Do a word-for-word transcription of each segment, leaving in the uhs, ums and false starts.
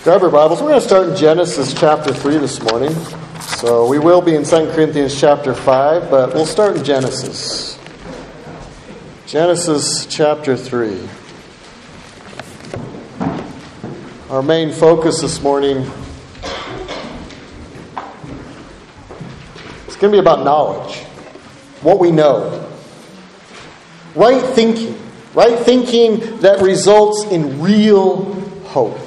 Grab your Bibles. We're going to start in Genesis chapter three this morning. So we will be in Second Corinthians chapter five, but we'll start in Genesis. Genesis chapter three. Our main focus this morning is going to be about knowledge. What we know. Right thinking. Right thinking that results in real hope.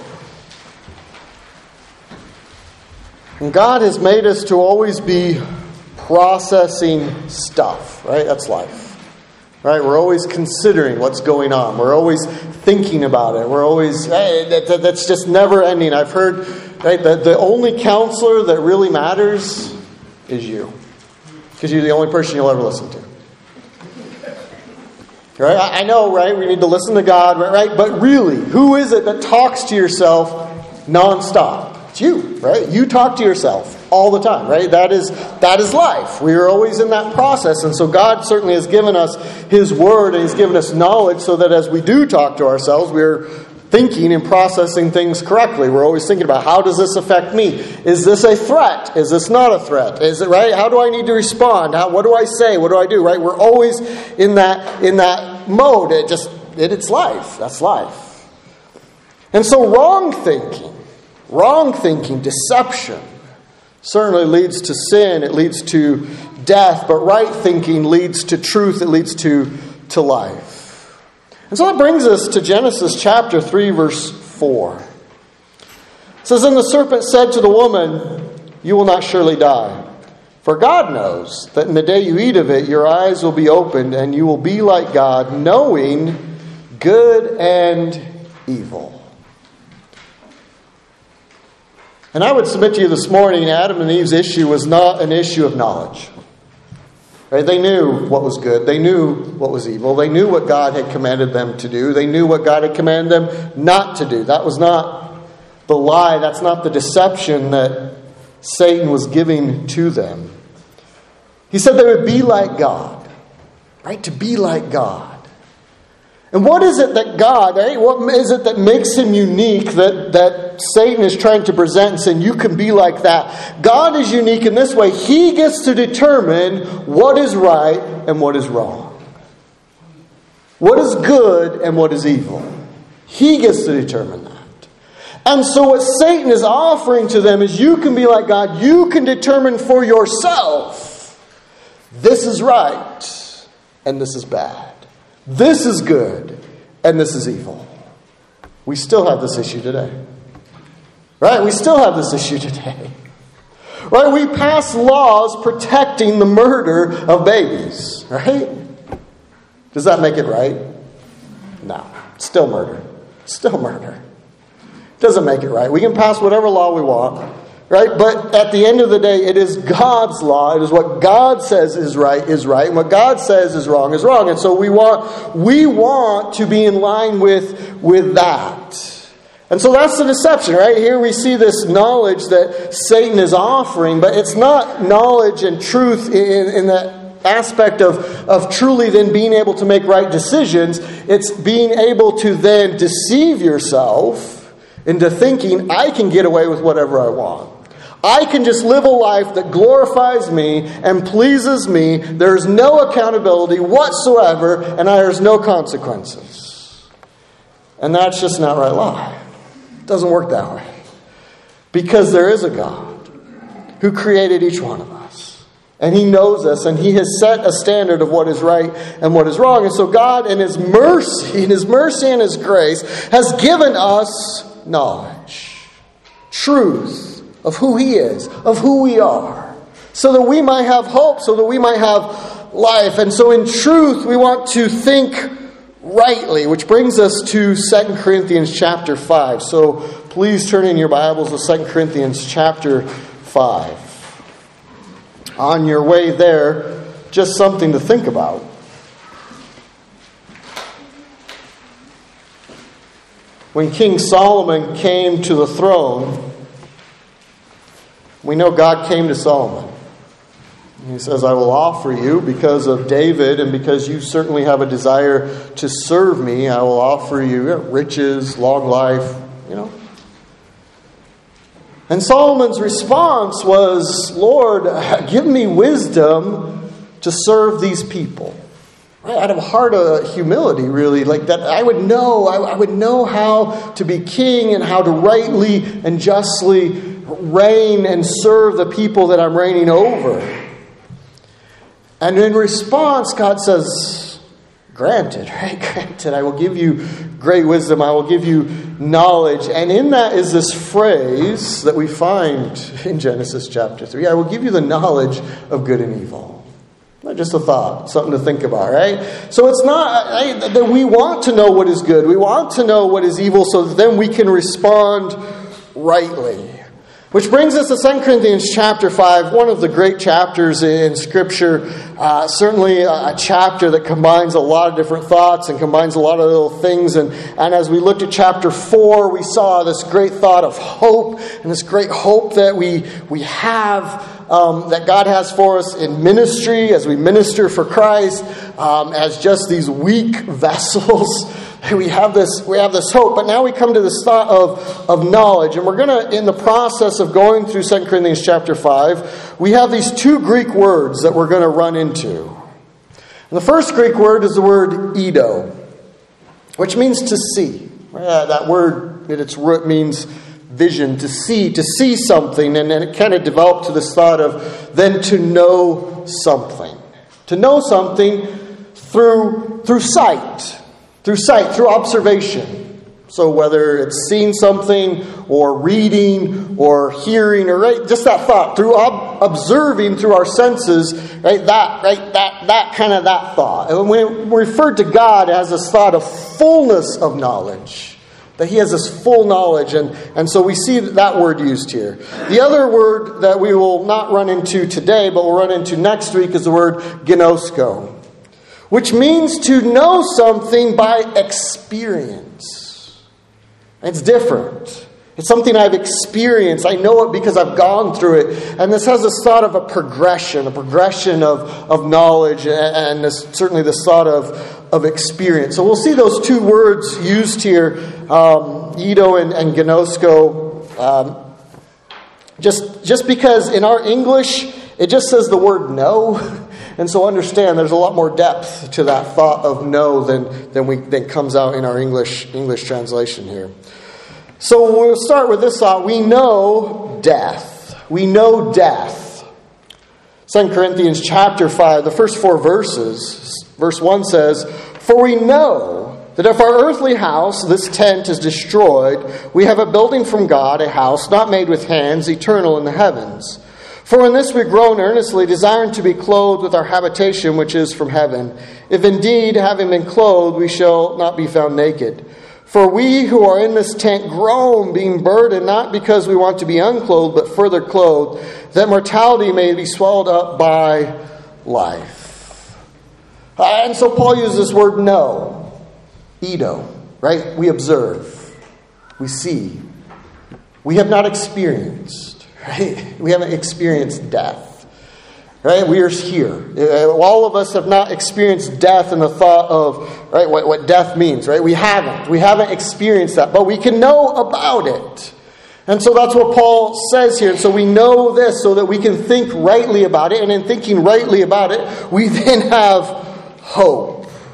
And God has made us to always be processing stuff, right? That's life, right? We're always considering what's going on. We're always thinking about it. We're always, hey, that, that, that's just never ending. I've heard, right, that the only counselor that really matters is you. Because you're the only person you'll ever listen to. Right? I, I know, right? We need to listen to God, right? right? But really, who is it that talks to yourself nonstop? It's you, right? You talk to yourself all the time, right? That is that is life. We are always in that process. And so God certainly has given us His Word and He's given us knowledge so that as we do talk to ourselves, we're thinking and processing things correctly. We're always thinking about, how does this affect me? Is this a threat? Is this not a threat? Is it right? How do I need to respond? How, what do I say? What do I do? Right? We're always in that in that mode. It just it, it's life. That's life. And so wrong thinking. Wrong thinking, deception, certainly leads to sin. It leads to death. But right thinking leads to truth. It leads to, to life. And so that brings us to Genesis chapter three, verse four. It says, "And the serpent said to the woman, 'You will not surely die. For God knows that in the day you eat of it, your eyes will be opened, and you will be like God, knowing good and evil.'" And I would submit to you this morning, Adam and Eve's issue was not an issue of knowledge. Right? They knew what was good. They knew what was evil. They knew what God had commanded them to do. They knew what God had commanded them not to do. That was not the lie. That's not the deception that Satan was giving to them. He said they would be like God. Right? To be like God. And what is it that God, right? What is it that makes Him unique that, that Satan is trying to present and saying, you can be like that? God is unique in this way. He gets to determine what is right and what is wrong. What is good and what is evil. He gets to determine that. And so what Satan is offering to them is, you can be like God. You can determine for yourself, this is right and this is bad. This is good, and this is evil. We still have this issue today. Right? We still have this issue today. Right? We pass laws protecting the murder of babies. Right? Does that make it right? No. It's still murder. It's still murder. Doesn't make it right. We can pass whatever law we want. Right? But at the end of the day, it is God's law. It is what God says is right is right. And what God says is wrong is wrong. And so we want we want to be in line with, with that. And so that's the deception, right? Here we see this knowledge that Satan is offering, but it's not knowledge and truth in, in that aspect of, of truly then being able to make right decisions. It's being able to then deceive yourself into thinking, I can get away with whatever I want. I can just live a life that glorifies me and pleases me. There's no accountability whatsoever, and there's no consequences. And that's just not right life. It doesn't work that way. Because there is a God who created each one of us. And He knows us, and He has set a standard of what is right and what is wrong. And so God, in His mercy, in His mercy and His grace, has given us knowledge, truth, of who He is, of who we are, so that we might have hope, so that we might have life. And so in truth, we want to think rightly, which brings us to Second Corinthians chapter five. So please turn in your Bibles to Second Corinthians chapter five. On your way there, just something to think about. When King Solomon came to the throne, we know God came to Solomon. He says, I will offer you, because of David and because you certainly have a desire to serve me, I will offer you riches, long life, you know. And Solomon's response was, Lord, give me wisdom to serve these people. Right? Out of a heart of humility, really, like that I would know, I, I would know how to be king and how to rightly and justly reign and serve the people that I'm reigning over. And in response, God says, granted, right? Granted, I will give you great wisdom. I will give you knowledge. And in that is this phrase that we find in Genesis chapter three. I will give you the knowledge of good and evil. Not just a thought, something to think about, right? So it's not right, that we want to know what is good. We want to know what is evil so that then we can respond rightly. Which brings us to Second Corinthians chapter five, one of the great chapters in Scripture. Uh, certainly a, a chapter that combines a lot of different thoughts and combines a lot of little things. And, and as we looked at chapter four, we saw this great thought of hope and this great hope that we, we have, um, that God has for us in ministry as we minister for Christ, um, as just these weak vessels. We have this we have this hope, but now we come to this thought of, of knowledge. And we're going to, in the process of going through Second Corinthians chapter five, we have these two Greek words that we're going to run into. And the first Greek word is the word eido, which means to see. Uh, that word at its root means vision, to see, to see something. And then it kind of developed to this thought of then to know something. To know something through through sight. Through sight, through observation. So whether it's seeing something or reading or hearing or right, just that thought, through ob- observing through our senses, right? That, right? That, that kind of that thought. And when we refer to God as this thought of fullness of knowledge, that He has this full knowledge, and, and so we see that word used here. The other word that we will not run into today, but we'll run into next week, is the word gnosko, which means to know something by experience. It's different. It's something I've experienced. I know it because I've gone through it. And this has this thought of a progression, a progression of, of knowledge, and this, certainly this thought of, of experience. So we'll see those two words used here, um, eido and, and gnosko, um, just, just because in our English, it just says the word know. And so understand there's a lot more depth to that thought of know than, than, we, than comes out in our English, English translation here. So we'll start with this thought. We know death. We know death. Second Corinthians chapter five, the first four verses, verse one says, "For we know that if our earthly house, this tent, is destroyed, we have a building from God, a house not made with hands, eternal in the heavens. For in this we groan earnestly, desiring to be clothed with our habitation which is from heaven. If indeed, having been clothed, we shall not be found naked. For we who are in this tent groan, being burdened, not because we want to be unclothed, but further clothed, that mortality may be swallowed up by life." And so Paul uses this word know, eido, right? We observe, we see, we have not experienced. Right? We haven't experienced death. Right? We are here. All of us have not experienced death in the thought of right what, what death means. Right? We haven't. We haven't experienced that, but we can know about it. And so that's what Paul says here. And so we know this so that we can think rightly about it. And in thinking rightly about it, we then have hope.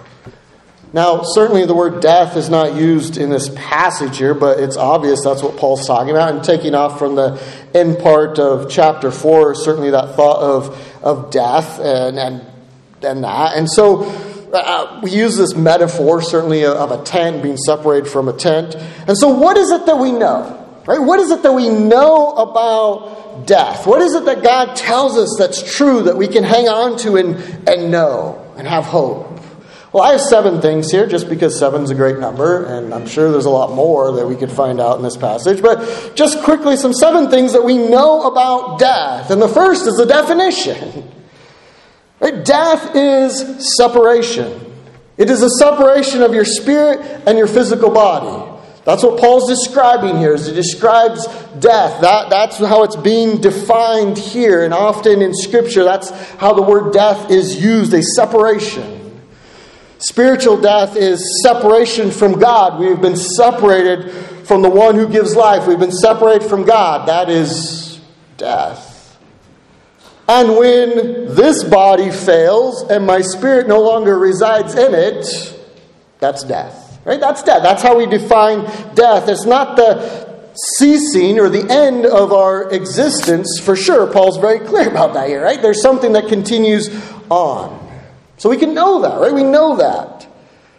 Now, certainly the word death is not used in this passage here, but it's obvious that's what Paul's talking about. And taking off from the end part of chapter four, certainly that thought of, of death and, and, and that. And so uh, we use this metaphor, certainly, of a tent being separated from a tent. And so what is it that we know? Right? What is it that we know about death? What is it that God tells us that's true that we can hang on to and, and know and have hope? Well, I have seven things here just because seven's a great number, and I'm sure there's a lot more that we could find out in this passage. But just quickly, some seven things that we know about death. And the first is the definition. Right? Death is separation. It is a separation of your spirit and your physical body. That's what Paul's describing here. As he describes death. That, that's how it's being defined here. And often in Scripture, that's how the word death is used, a separation. Spiritual death is separation from God. We have been separated from the one who gives life. We've been separated from God. That is death. And when this body fails and my spirit no longer resides in it, that's death. Right? That's death. That's how we define death. It's not the ceasing or the end of our existence, for sure. Paul's very clear about that here, right? There's something that continues on. So we can know that, right? We know that.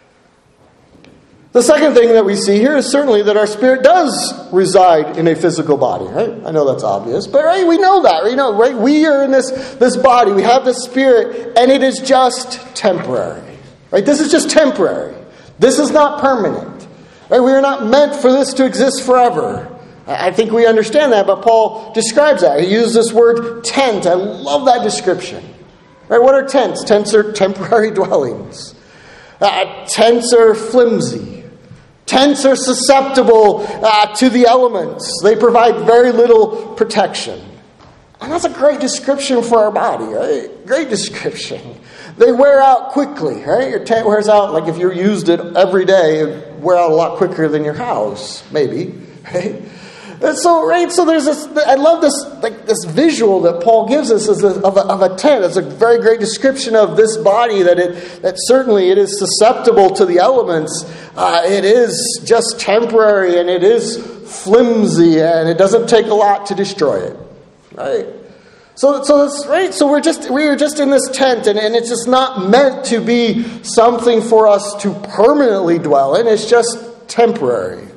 The second thing that we see here is certainly that our spirit does reside in a physical body, right? I know that's obvious, but right, we know that, you know, right? We are in this, this body, we have this spirit, and it is just temporary, right? This is just temporary. This is not permanent. Right? We are not meant for this to exist forever. I think we understand that, but Paul describes that. He uses this word tent. I love that description. Right? What are tents? Tents are temporary dwellings. Uh, tents are flimsy. Tents are susceptible uh, to the elements. They provide very little protection. And that's a great description for our body, right? Great description. They wear out quickly, right? Your tent wears out, like if you used it every day, it would wear out a lot quicker than your house, maybe, right? And so, right, so there's this, I love this, like this visual that Paul gives us of a, of a tent. It's a very great description of this body, that it, that certainly it is susceptible to the elements. Uh, it is just temporary, and it is flimsy, and it doesn't take a lot to destroy it, right? So, so that's right. So we're just we are just in this tent, and, and it's just not meant to be something for us to permanently dwell in. It's just temporary.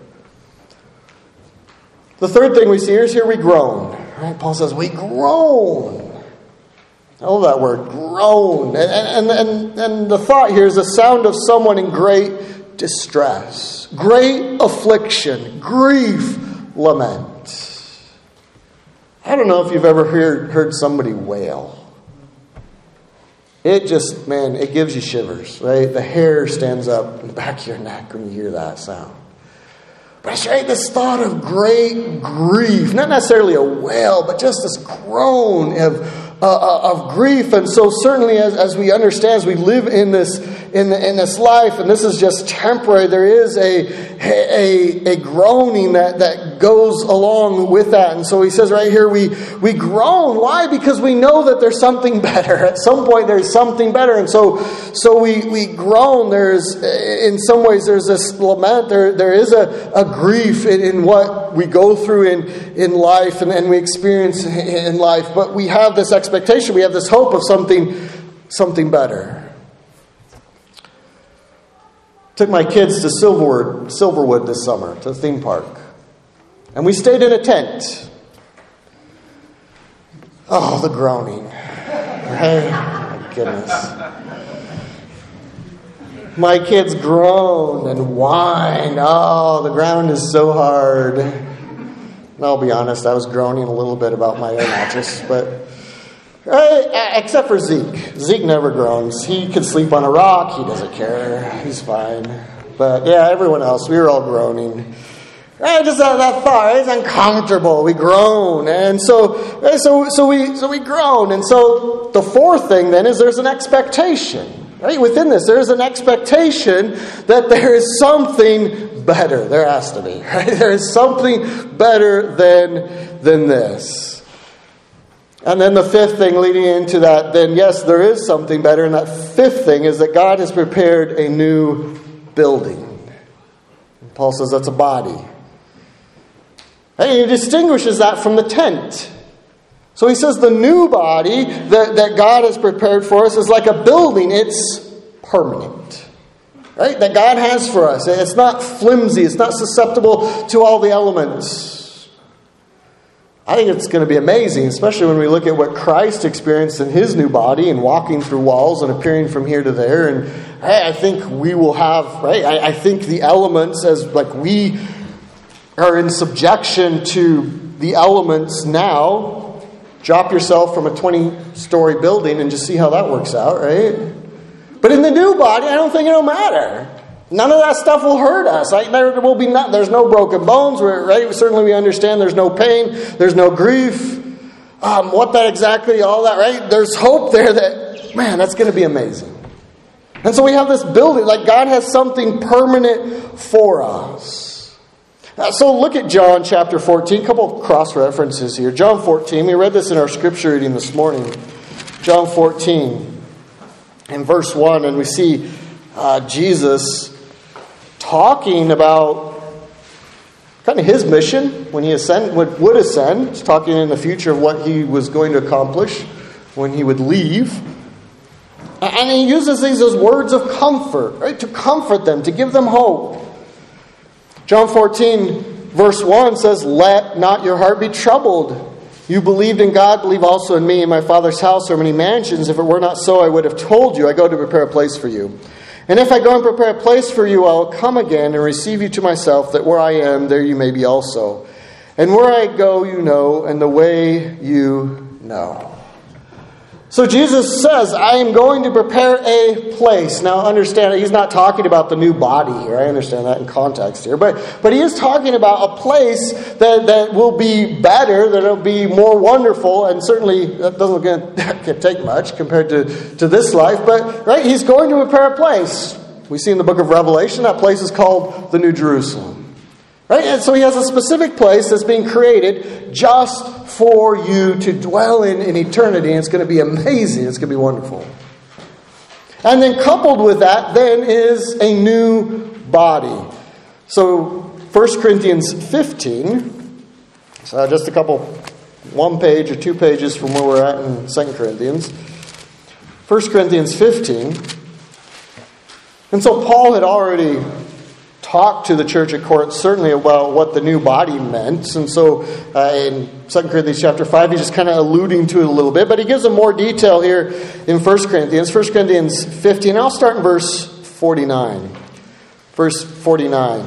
The third thing we see here is here we groan. Right? Paul says we groan. I love that word, groan. And, and, and, and the thought here is the sound of someone in great distress, great affliction, grief, lament. I don't know if you've ever heard, heard somebody wail. It just, man, it gives you shivers, right? The hair stands up in the back of your neck when you hear that sound. But it's right, this thought of great grief, not necessarily a wail, but just this groan of uh, of grief. And so certainly as, as we understand, as we live in this in the, in this life, and this is just temporary, there is a a, a groaning that, that goes along with that. And so he says right here, we, we groan. Why? Because we know that there's something better. At some point there's something better. And so so we, we groan. There's, in some ways, there's this lament. There There is a, a grief in, in what we go through in, in life and, and we experience in life. But we have this expectation. We have this hope of something, something better. Took my kids to Silverwood, Silverwood this summer, to the theme park. And we stayed in a tent. Oh, the groaning. Right? My goodness. My kids groan and whine. Oh, the ground is so hard. And I'll be honest, I was groaning a little bit about my air mattress, but right, except for Zeke. Zeke never groans. He can sleep on a rock. He doesn't care. He's fine. But yeah, everyone else, we were all groaning. Right, just that, that thought, it's uncomfortable. We groan, and so, right, so, so we, so we groan, and so the fourth thing then is there's an expectation. Right, within this, there is an expectation that there is something better. There has to be. Right, there is something better than than this. And then the fifth thing leading into that, then yes, there is something better. And that fifth thing is that God has prepared a new building. And Paul says that's a body. And he distinguishes that from the tent. So he says the new body that, that God has prepared for us is like a building. It's permanent. Right? That God has for us. It's not flimsy. It's not susceptible to all the elements. I think it's going to be amazing, especially when we look at what Christ experienced in his new body and walking through walls and appearing from here to there. And I, I think we will have, right? I, I think the elements, as like we are in subjection to the elements now. Drop yourself from a twenty-story building and just see how that works out, right? But in the new body, I don't think it'll matter. None of that stuff will hurt us. Like, there will be not. There's no broken bones, right? Certainly, we understand there's no pain, there's no grief. Um, what that exactly, all that, right? There's hope there that, man, that's going to be amazing. And so we have this building, like God has something permanent for us. Uh, so look at John chapter fourteen. A couple of cross references here. John fourteen. We read this in our scripture reading this morning. John fourteen in verse one, and we see uh, Jesus talking about kind of his mission when he ascend, would, would ascend. He's talking in the future of what he was going to accomplish when he would leave. And he uses these as words of comfort, right? To comfort them, to give them hope. John fourteen, verse one says, "Let not your heart be troubled. You believed in God, believe also in me. In my Father's house are many mansions. If it were not so, I would have told you. I go to prepare a place for you. And if I go and prepare a place for you, I will come again and receive you to myself, that where I am, there you may be also. And where I go, you know, and the way you know." So Jesus says, I am going to prepare a place. Now understand, he's not talking about the new body here. I understand that in context here. But but he is talking about a place that, that will be better, that will be more wonderful. And certainly that doesn't get, take much compared to, to this life. But right, he's going to prepare a place. We see in the book of Revelation, that place is called the New Jerusalem. Right? And so he has a specific place that's being created just for you to dwell in in eternity. And it's going to be amazing. It's going to be wonderful. And then coupled with that then is a new body. So First Corinthians fifteen, so just a couple, one page or two pages from where we're at in Second Corinthians. First Corinthians fifteen. And so Paul had already talked to the church at Corinth certainly about what the new body meant. And so uh, in Second Corinthians chapter five, he's just kind of alluding to it a little bit. But he gives them more detail here in First Corinthians. First Corinthians fifteen. I'll start in verse forty-nine. Verse forty-nine.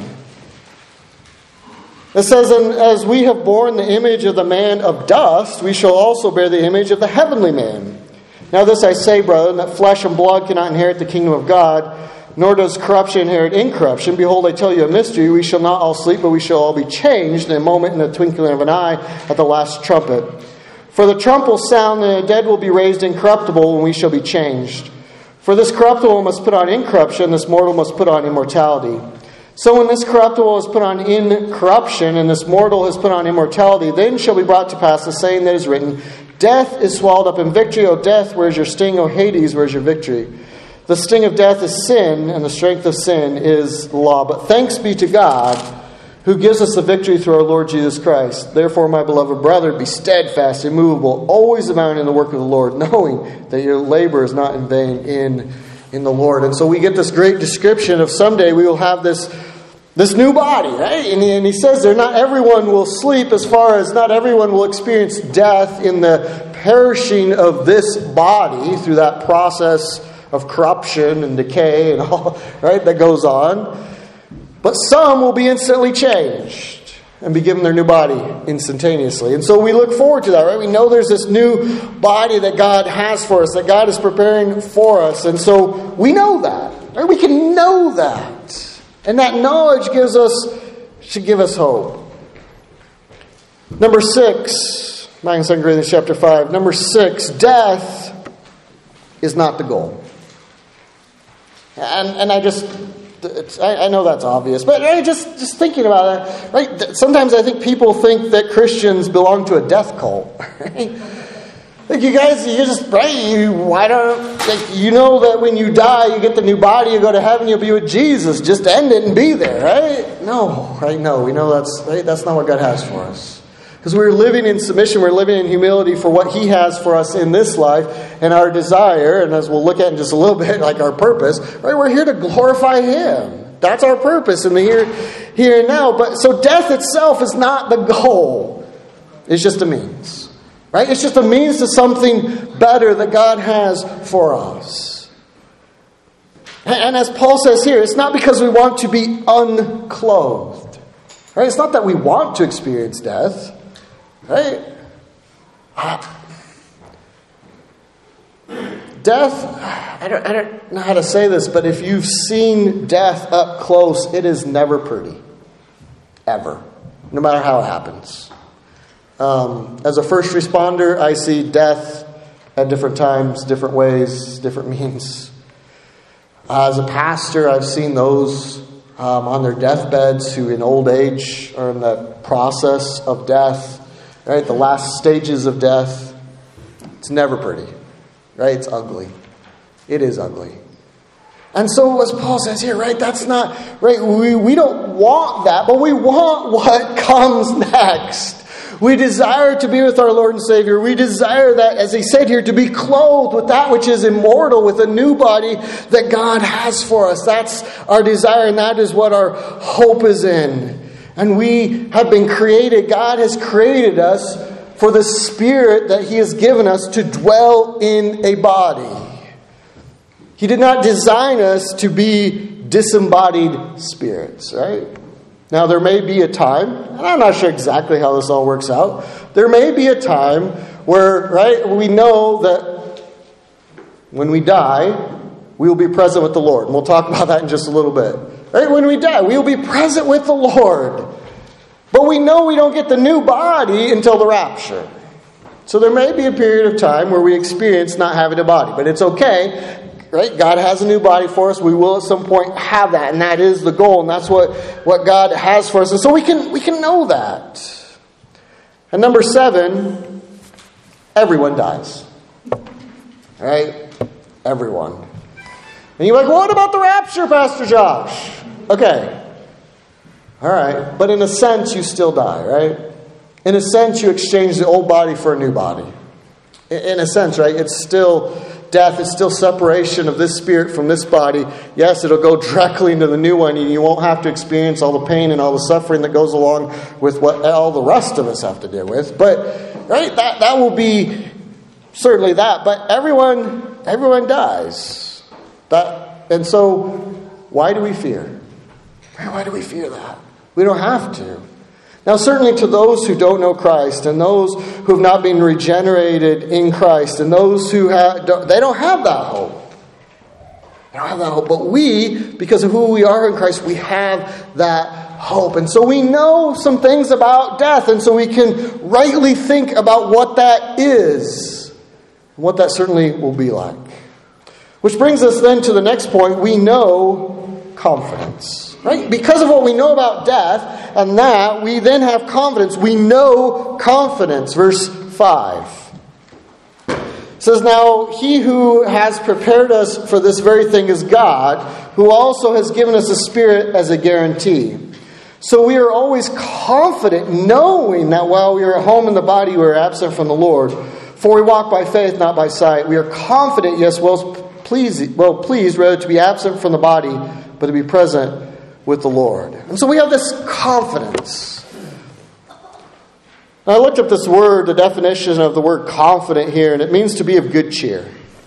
It says, "And as we have borne the image of the man of dust, we shall also bear the image of the heavenly man. Now this I say, brethren, that flesh and blood cannot inherit the kingdom of God, nor does corruption inherit incorruption. Behold, I tell you a mystery. We shall not all sleep, but we shall all be changed in a moment, in the twinkling of an eye, at the last trumpet. For the trump will sound, and the dead will be raised incorruptible, and we shall be changed. For this corruptible must put on incorruption, this mortal must put on immortality. So when this corruptible is put on incorruption, and this mortal has put on immortality, then shall be brought to pass the saying that is written, Death is swallowed up in victory. O death, where is your sting? O Hades, where is your victory? The sting of death is sin, and the strength of sin is the law. But thanks be to God, who gives us the victory through our Lord Jesus Christ. Therefore, my beloved brother, be steadfast, immovable, always abounding in the work of the Lord, knowing that your labor is not in vain in, in the Lord." And so we get this great description of someday we will have this, this new body, right? And he, and he says there, not everyone will sleep, as far as not everyone will experience death in the perishing of this body through that process of corruption and decay and all, right, that goes on. But some will be instantly changed and be given their new body instantaneously. And so we look forward to that, right? We know there's this new body that God has for us, that God is preparing for us. And so we know that, right? We can know that. And that knowledge gives us, should give us hope. Number six, back in Second Corinthians chapter five, number six, death is not the goal. And and I just, it's, I, I know that's obvious, but right, just, just thinking about it, right? Sometimes I think people think that Christians belong to a death cult, right? Like you guys, you just, right, you, why don't, like, you know that when you die, you get the new body, you go to heaven, you'll be with Jesus. Just end it and be there, right? No, right? No, we know that's, right? That's not what God has for us. Because we're living in submission, we're living in humility for what He has for us in this life and our desire, and as we'll look at in just a little bit, like our purpose, right? We're here to glorify Him. That's our purpose in the here, here and now. But so death itself is not the goal. It's just a means. Right? It's just a means to something better that God has for us. And as Paul says here, it's not because we want to be unclothed. Right? It's not that we want to experience death. Right? Death, I don't, I don't know how to say this, but if you've seen death up close, it is never pretty. Ever. No matter how it happens. Um, as a first responder, I see death at different times, different ways, different means. Uh, as a pastor, I've seen those um, on their deathbeds who in old age are in the process of death, right? The last stages of death. It's never pretty, right? It's ugly. It is ugly. And so as Paul says here, right, that's not, right, we, we don't want that, but we want what comes next. We desire to be with our Lord and Savior. We desire that, as he said here, to be clothed with that which is immortal, with a new body that God has for us. That's our desire, and that is what our hope is in. And we have been created, God has created us for the Spirit that he has given us to dwell in a body. He did not design us to be disembodied spirits, right? Now, there may be a time, and I'm not sure exactly how this all works out. There may be a time where, right, we know that when we die, we will be present with the Lord. And we'll talk about that in just a little bit. Right? When we die, we will be present with the Lord. But we know we don't get the new body until the rapture. So there may be a period of time where we experience not having a body. But it's okay. Right? God has a new body for us. We will at some point have that. And that is the goal. And that's what, what God has for us. And so we can, we can know that. And number seven, everyone dies. All right? Everyone. And you're like, what about the rapture, Pastor Josh? Okay. All right. But in a sense, you still die, right? In a sense, you exchange the old body for a new body. In a sense, right? It's still death. It's still separation of this spirit from this body. Yes, it'll go directly into the new one, and you won't have to experience all the pain and all the suffering that goes along with what all the rest of us have to deal with. But, right, that, that will be certainly that. But everyone, everyone dies. That, and so, why do we fear? Why do we fear that? We don't have to. Now, certainly to those who don't know Christ and those who have not been regenerated in Christ and those who have, they don't have that hope. They don't have that hope. But we, because of who we are in Christ, we have that hope. And so we know some things about death. And so we can rightly think about what that is and what that certainly will be like. Which brings us then to the next point. We know confidence. Right? Because of what we know about death and that, we then have confidence. We know confidence. Verse five. It says, now he who has prepared us for this very thing is God, who also has given us a Spirit as a guarantee. So we are always confident, knowing that while we are at home in the body, we are absent from the Lord. For we walk by faith, not by sight. We are confident, yes, well pleased, well pleased rather to be absent from the body, but to be present with the Lord. And so we have this confidence. Now, I looked up this word, the definition of the word confident here, and it means to be of good cheer.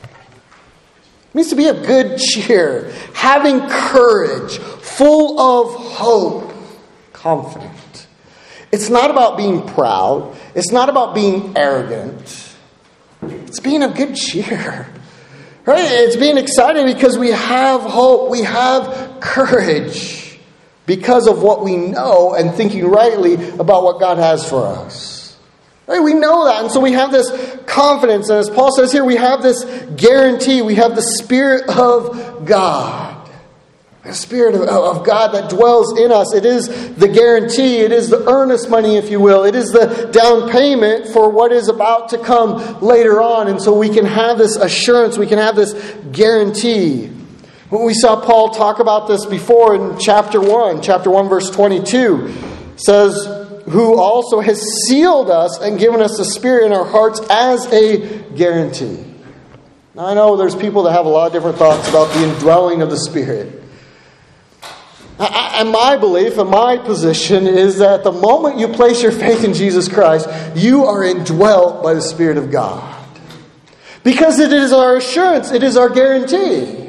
It means to be of good cheer, having courage, full of hope, confident. It's not about being proud. It's not about being arrogant. It's being of good cheer. Right? It's being excited because we have hope. We have courage. Because of what we know and thinking rightly about what God has for us. Right? We know that. And so we have this confidence. And as Paul says here, we have this guarantee. We have the Spirit of God. The Spirit of, of God that dwells in us. It is the guarantee. It is the earnest money, if you will. It is the down payment for what is about to come later on. And so we can have this assurance. We can have this guarantee. We saw Paul talk about this before in chapter one. Chapter one, verse twenty-two says, who also has sealed us and given us the Spirit in our hearts as a guarantee. Now, I know there's people that have a lot of different thoughts about the indwelling of the Spirit. And my belief and my position is that the moment you place your faith in Jesus Christ, you are indwelt by the Spirit of God. Because it is our assurance, it is our guarantee.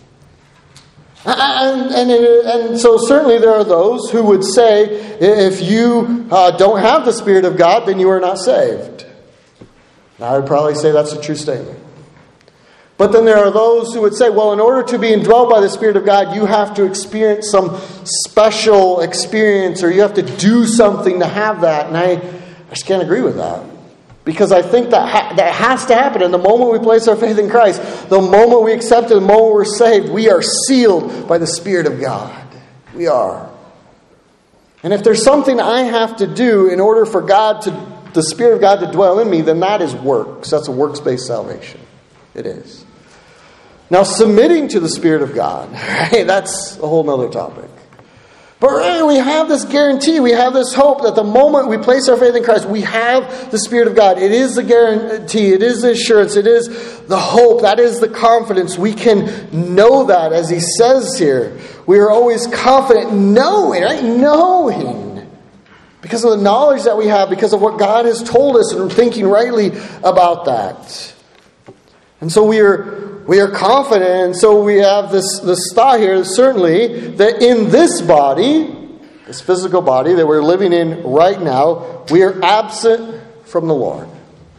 And, and, and so certainly there are those who would say, if you uh, don't have the Spirit of God, then you are not saved. I would probably say that's a true statement. But then there are those who would say, well, in order to be indwelled by the Spirit of God, you have to experience some special experience, or you have to do something to have that. And I, I just can't agree with that. Because I think that ha- that has to happen. And the moment we place our faith in Christ, the moment we accept it, the moment we're saved, we are sealed by the Spirit of God. We are. And if there's something I have to do in order for God to, the Spirit of God to dwell in me, then that is works. That's a works-based salvation. It is. Now, submitting to the Spirit of God, right, that's a whole other topic. But right, we have this guarantee, we have this hope that the moment we place our faith in Christ, we have the Spirit of God. It is the guarantee, it is the assurance, it is the hope, that is the confidence. We can know that, as he says here. We are always confident, knowing, right? Knowing. Because of the knowledge that we have, because of what God has told us, and thinking rightly about that. And so we are we are confident, and so we have this, this thought here, certainly, that in this body, this physical body that we're living in right now, we are absent from the Lord.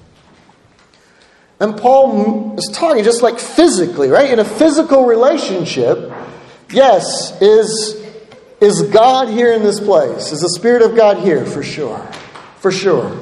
And Paul is talking just like physically, right? In a physical relationship, yes, is, is God here in this place? Is the Spirit of God here? For sure. For sure.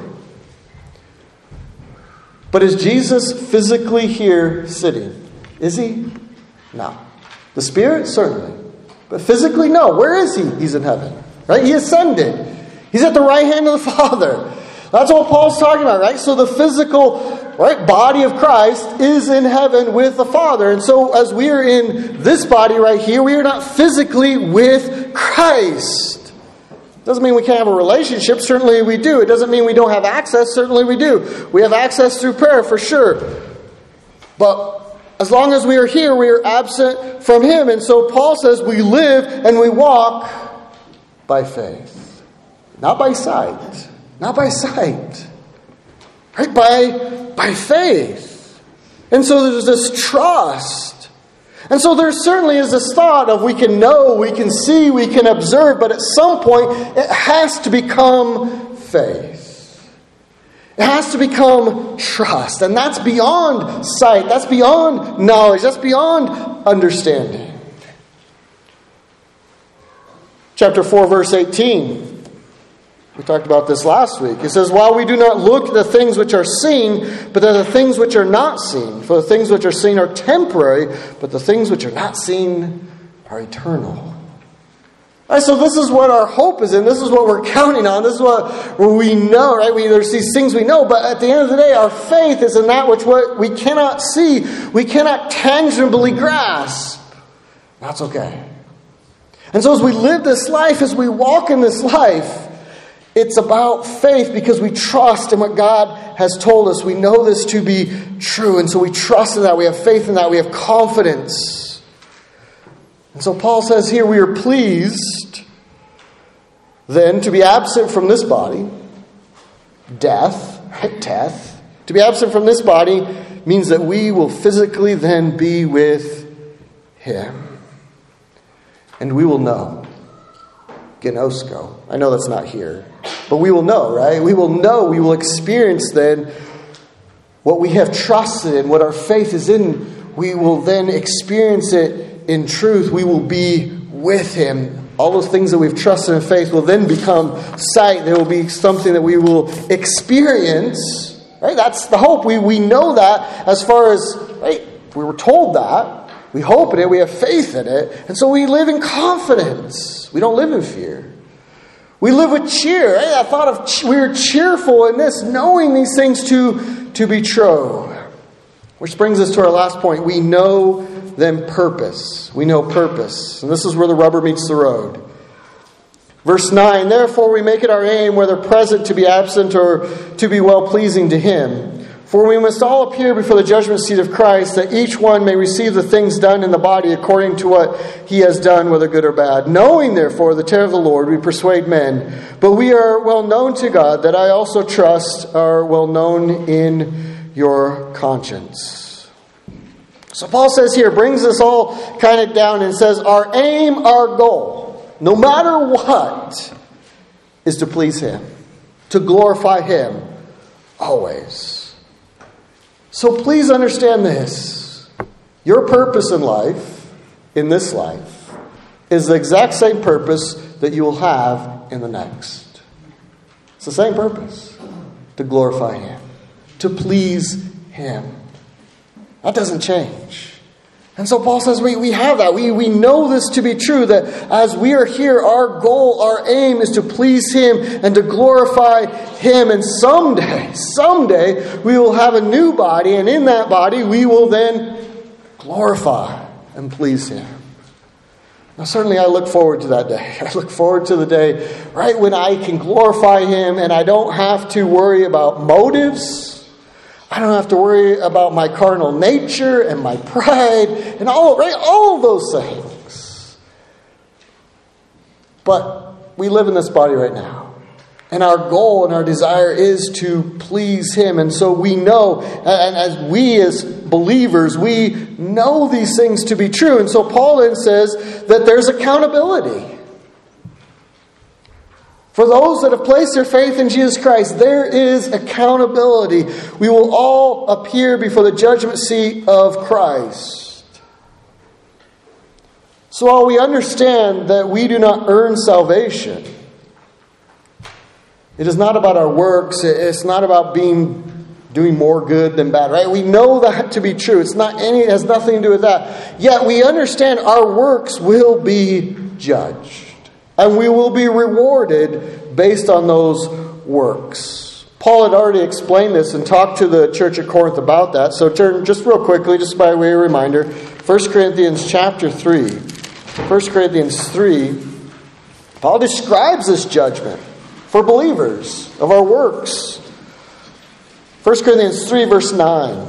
But is Jesus physically here sitting? Is he? No. The Spirit? Certainly. But physically, no. Where is he? He's in heaven. Right? He ascended. He's at the right hand of the Father. That's what Paul's talking about, right? So the physical, right, body of Christ is in heaven with the Father. And so as we are in this body right here, we are not physically with Christ. Doesn't mean we can't have a relationship. Certainly we do. It doesn't mean we don't have access. Certainly we do. We have access through prayer for sure. But as long as we are here, we are absent from Him. And so Paul says we live and we walk by faith. Not by sight. Not by sight. Right? By, by faith. And so there's this trust. And so there certainly is this thought of we can know, we can see, we can observe, but at some point it has to become faith. It has to become trust. And that's beyond sight. That's beyond knowledge. That's beyond understanding. Chapter four, verse eighteen. We talked about this last week. It says, while we do not look at the things which are seen, but at the things which are not seen. For the things which are seen are temporary, but the things which are not seen are eternal. Right, so this is what our hope is in. This is what we're counting on. This is what we know, right? We, there's these things we know, but at the end of the day, our faith is in that which what we cannot see, we cannot tangibly grasp. That's okay. And so as we live this life, as we walk in this life, it's about faith because we trust in what God has told us. We know this to be true, and so we trust in that. We have faith in that. We have confidence. And so Paul says here, we are pleased then to be absent from this body. Death, right? Death. To be absent from this body means that we will physically then be with Him. And we will know. Gnosko. I know that's not here. But we will know, right? We will know, we will experience then what we have trusted in, what our faith is in. We will then experience it in truth. We will be with Him. All those things that we've trusted in faith will then become sight. There will be something that we will experience. Right? That's the hope. We, we know that as far as, right, we were told that. We hope in it. We have faith in it. And so we live in confidence. We don't live in fear. We live with cheer. Right? I thought of che- we are cheerful in this, knowing these things to, to be true. Which brings us to our last point. We know then purpose. We know purpose. And this is where the rubber meets the road. Verse nine, therefore we make it our aim, whether present to be absent or to be well-pleasing to Him. For we must all appear before the judgment seat of Christ, that each one may receive the things done in the body according to what he has done, whether good or bad. Knowing, therefore, the terror of the Lord, we persuade men. But we are well known to God, that I also trust are well known in your conscience. So Paul says here, brings us all kind of down and says, our aim, our goal, no matter what, is to please Him, to glorify Him, always. So please understand this. Your purpose in life, in this life, is the exact same purpose that you will have in the next. It's the same purpose. To glorify Him. To please Him. That doesn't change. And so Paul says we, we have that. We, we know this to be true, that as we are here, our goal, our aim is to please Him and to glorify Him. And someday, someday, we will have a new body, and in that body we will then glorify and please Him. Now certainly I look forward to that day. I look forward to the day right when I can glorify Him and I don't have to worry about motives. I don't have to worry about my carnal nature and my pride and all, right, all those things. But we live in this body right now. And our goal and our desire is to please Him. And so we know, and as we as believers, we know these things to be true. And so Paul then says that there's accountability. For those that have placed their faith in Jesus Christ, there is accountability. We will all appear before the judgment seat of Christ. So while we understand that we do not earn salvation, it is not about our works. It's not about being doing more good than bad, right? We know that to be true. It's not any. It has nothing to do with that. Yet we understand our works will be judged. And we will be rewarded based on those works. Paul had already explained this and talked to the church at Corinth about that. So turn just real quickly, just by way of reminder, First Corinthians chapter three. First Corinthians three, Paul describes this judgment for believers of our works. First Corinthians three, verse nine.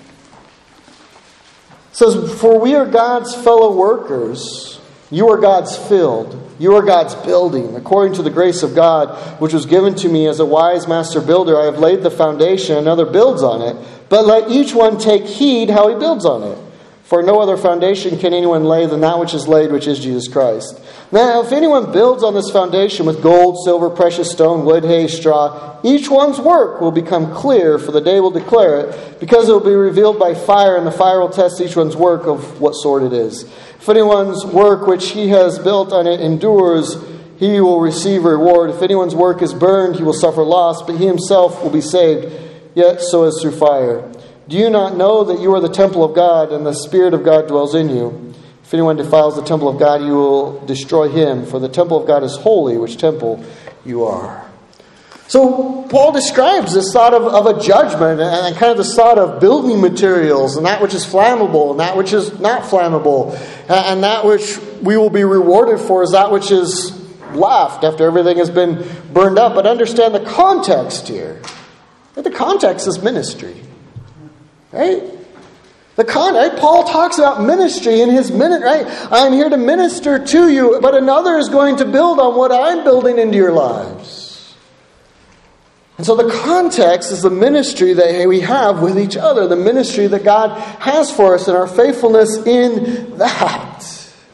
It says, "For we are God's fellow workers. You are God's field. You are God's building. According to the grace of God, which was given to me as a wise master builder, I have laid the foundation, another builds on it. But let each one take heed how he builds on it. For no other foundation can anyone lay than that which is laid, which is Jesus Christ. Now, if anyone builds on this foundation with gold, silver, precious stone, wood, hay, straw, each one's work will become clear, for the day will declare it, because it will be revealed by fire, and the fire will test each one's work of what sort it is. If anyone's work which he has built on it endures, he will receive a reward. If anyone's work is burned, he will suffer loss, but he himself will be saved, yet so as through fire. Do you not know that you are the temple of God, and the Spirit of God dwells in you? If anyone defiles the temple of God, you will destroy him, for the temple of God is holy, which temple you are." So Paul describes this thought of, of a judgment and kind of this thought of building materials and that which is flammable and that which is not flammable. And that which we will be rewarded for is that which is left after everything has been burned up. But understand the context here. The context is ministry. Right? The con, right? Paul talks about ministry in his minute, right? I'm here to minister to you, but another is going to build on what I'm building into your lives. And so the context is the ministry that we have with each other, the ministry that God has for us and our faithfulness in that.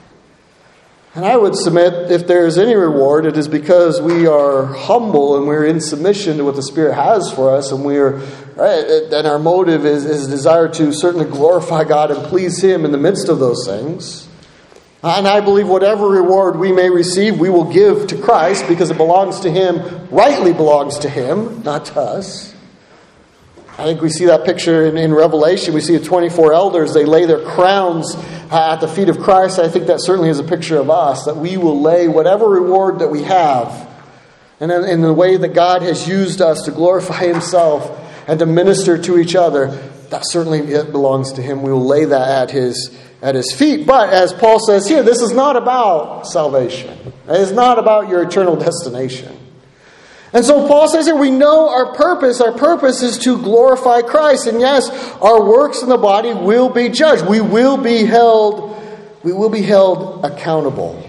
And I would submit, if there is any reward, it is because we are humble and we're in submission to what the Spirit has for us, and we are, right, and our motive is, is desire to certainly glorify God and please Him in the midst of those things. And I believe whatever reward we may receive, we will give to Christ because it belongs to Him, rightly belongs to Him, not to us. I think we see that picture in, in Revelation. We see the twenty-four elders. They lay their crowns uh, at the feet of Christ. I think that certainly is a picture of us, that we will lay whatever reward that we have. And in, in the way that God has used us to glorify Himself and to minister to each other, that certainly it belongs to Him. We will lay that at His at His feet. But as Paul says here, this is not about salvation. It's not about your eternal destination. And so Paul says here, we know our purpose. Our purpose is to glorify Christ. And yes, our works in the body will be judged. We will be held, we will be held accountable.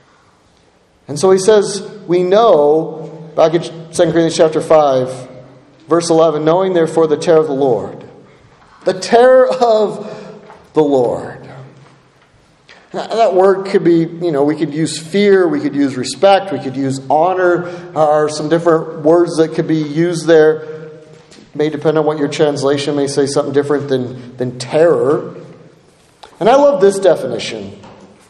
And so he says, we know, back in Second Corinthians chapter five, verse eleven, knowing therefore the terror of the Lord. The terror of the Lord. Now, that word could be, you know, we could use fear, we could use respect, we could use honor, or some different words that could be used there. It may depend on what your translation may say, something different than, than terror. And I love this definition.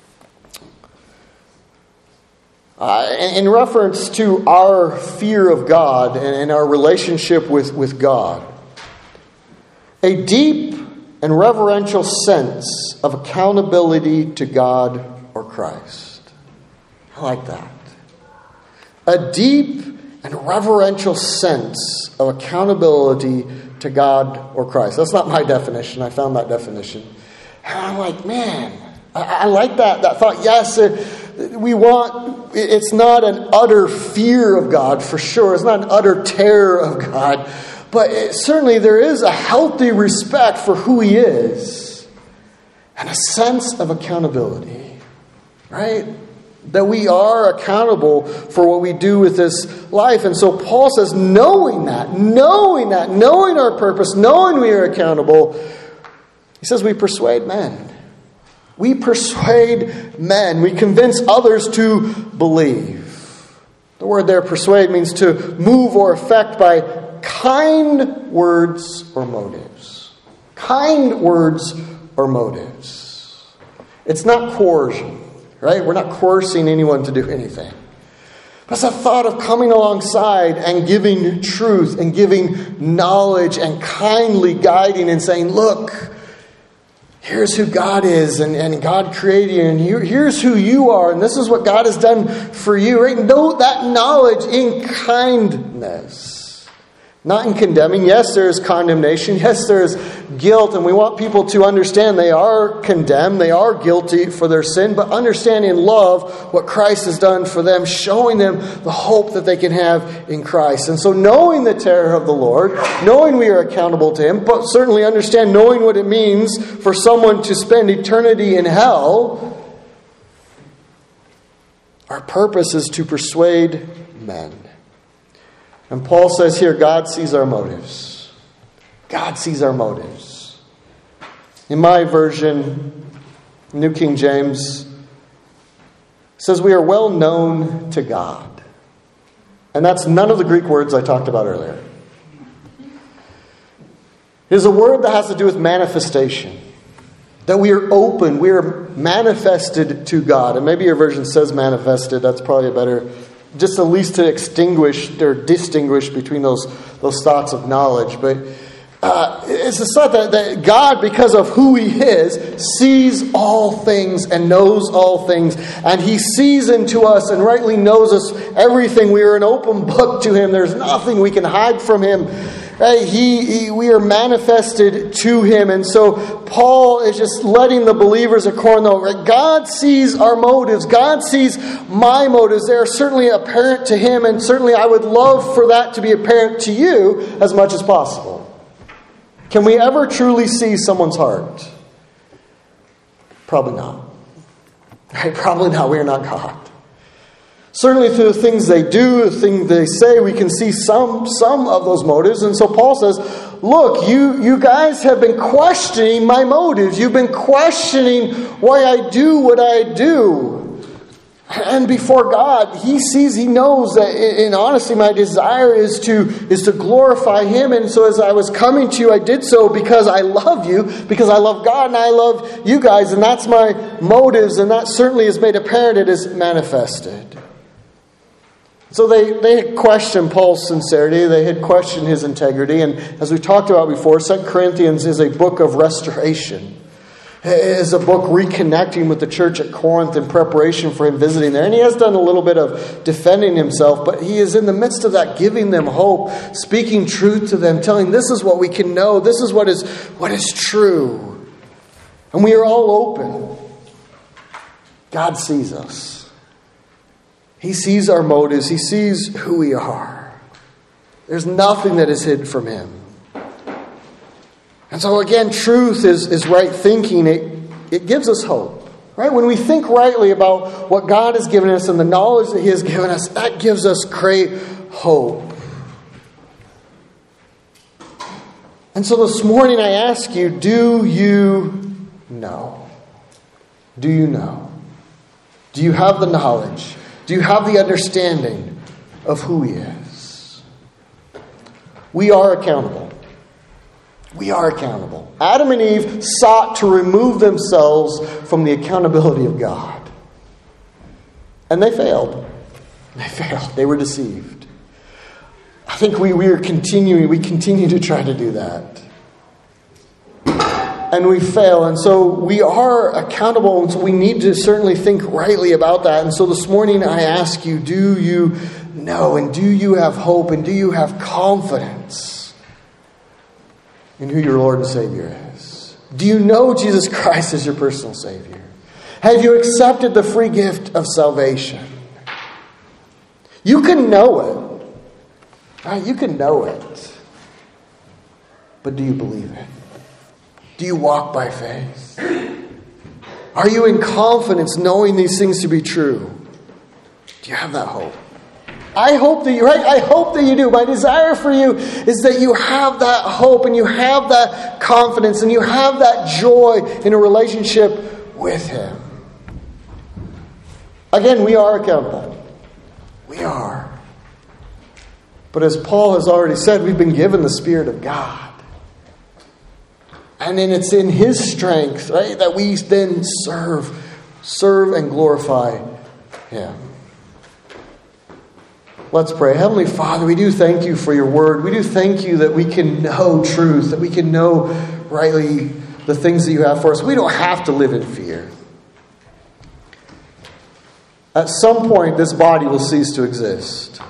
Uh, in, in reference to our fear of God and, and our relationship with, with God. A deep and reverential sense of accountability to God or Christ. I like that. A deep and reverential sense of accountability to God or Christ. That's not my definition. I found that definition. And I'm like, man, I, I like that, that thought. Yes, uh, we want, it's not an utter fear of God, for sure. It's not an utter terror of God. But it, certainly there is a healthy respect for who He is. And a sense of accountability. Right? That we are accountable for what we do with this life. And so Paul says, knowing that, knowing that, knowing our purpose, knowing we are accountable, he says we persuade men. We persuade men. We convince others to believe. The word there, persuade, means to move or affect by kind words or motives. Kind words or motives. It's not coercion, right? We're not coercing anyone to do anything. But it's a thought of coming alongside and giving truth and giving knowledge and kindly guiding and saying, look, here's who God is, and, and God created you, and here, here's who you are, and this is what God has done for you. Right? Know that knowledge in kindness. Not in condemning. Yes, there is condemnation. Yes, there is guilt. And we want people to understand they are condemned. They are guilty for their sin. But understand in love what Christ has done for them. Showing them the hope that they can have in Christ. And so knowing the terror of the Lord. Knowing we are accountable to Him. But certainly understand knowing what it means for someone to spend eternity in hell. Our purpose is to persuade men. And Paul says here, God sees our motives. God sees our motives. In my version, New King James, says we are well known to God. And that's none of the Greek words I talked about earlier. It is a word that has to do with manifestation. That we are open, we are manifested to God. And maybe your version says manifested, that's probably a better, just at least to extinguish or distinguish between those, those thoughts of knowledge. But uh, it's a thought that, that God, because of who He is, sees all things and knows all things. And He sees into us and rightly knows us everything. We are an open book to Him. There's nothing we can hide from Him. Right? He, he, we are manifested to Him. And so Paul is just letting the believers at Corinth know, right? God sees our motives. God sees my motives. They are certainly apparent to Him. And certainly I would love for that to be apparent to you as much as possible. Can we ever truly see someone's heart? Probably not. Right? Probably not. We are not God. Certainly through the things they do, the things they say, we can see some, some of those motives. And so Paul says, look, you, you guys have been questioning my motives. You've been questioning why I do what I do. And before God, He sees, He knows that, in honesty, my desire is to, is to glorify Him. And so as I was coming to you, I did so because I love you, because I love God and I love you guys. And that's my motives. And that certainly is made apparent. It is manifested. So they, they had questioned Paul's sincerity. They had questioned his integrity. And as we talked about before, Second Corinthians is a book of restoration. It is a book reconnecting with the church at Corinth in preparation for him visiting there. And he has done a little bit of defending himself, but he is in the midst of that, giving them hope, speaking truth to them, telling this is what we can know, this is what is, what is true. And we are all open. God sees us. He sees our motives. He sees who we are. There's nothing that is hid from Him. And so again, truth is, is right thinking. It, it gives us hope. Right? When we think rightly about what God has given us and the knowledge that He has given us, that gives us great hope. And so this morning I ask you, do you know? Do you know? Do you have the knowledge? Do you have the understanding of who He is? We are accountable. We are accountable. Adam and Eve sought to remove themselves from the accountability of God. And they failed. They failed. They were deceived. I think we, we are continuing, we continue to try to do that. and we fail. And so we are accountable, and so we need to certainly think rightly about that. And so this morning I ask you, do you know, and do you have hope, and do you have confidence in who your Lord and Savior is? Do you know Jesus Christ as your personal Savior? Have you accepted the free gift of salvation? You can know it. Right? You can know it. But do you believe it? Do you walk by faith? Are you in confidence knowing these things to be true? Do you have that hope? I hope that you, right? I hope that you do. My desire for you is that you have that hope and you have that confidence and you have that joy in a relationship with Him. Again, we are accountable. We are. But as Paul has already said, we've been given the Spirit of God. And then it's in His strength, right, that we then serve, serve and glorify Him. Let's pray. Heavenly Father, we do thank You for Your word. We do thank You that we can know truth, that we can know rightly the things that You have for us. We don't have to live in fear. At some point, this body will cease to exist.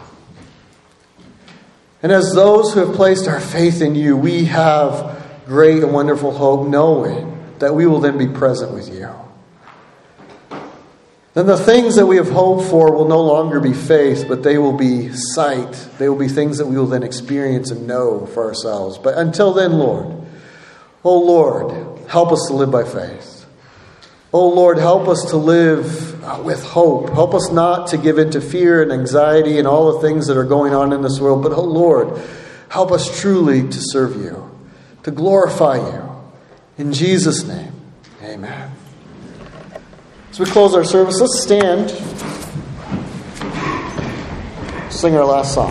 And as those who have placed our faith in You, we have great and wonderful hope, knowing that we will then be present with You. Then the things that we have hoped for will no longer be faith, but they will be sight. They will be things that we will then experience and know for ourselves. But until then, Lord, oh Lord, help us to live by faith. Oh Lord, help us to live with hope. Help us not to give in to fear and anxiety and all the things that are going on in this world. But oh Lord, help us truly to serve You, to glorify You. In Jesus' name, amen. As we close our service, let's stand, sing our last song.